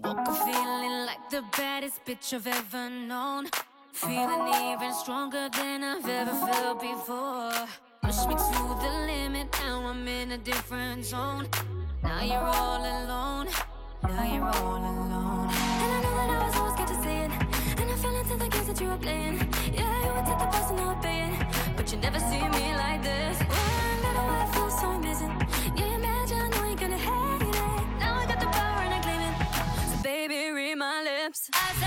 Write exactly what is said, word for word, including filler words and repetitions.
Woke up feeling like the baddest bitch I've ever known. Feeling even stronger than I've ever felt before. Push me to the limit, now I'm in a different zone. Now you're all alone, now you're all alone. And I know that I was always scared to say it, and I fell into the games that you were playing. Yeah, you would take the price and I would pay it, but you never see me like this. One little while it feels so amazing. Yeah, imagine, I know you're gonna hate it. Now I got the power and I claim it. So baby, read my lips. I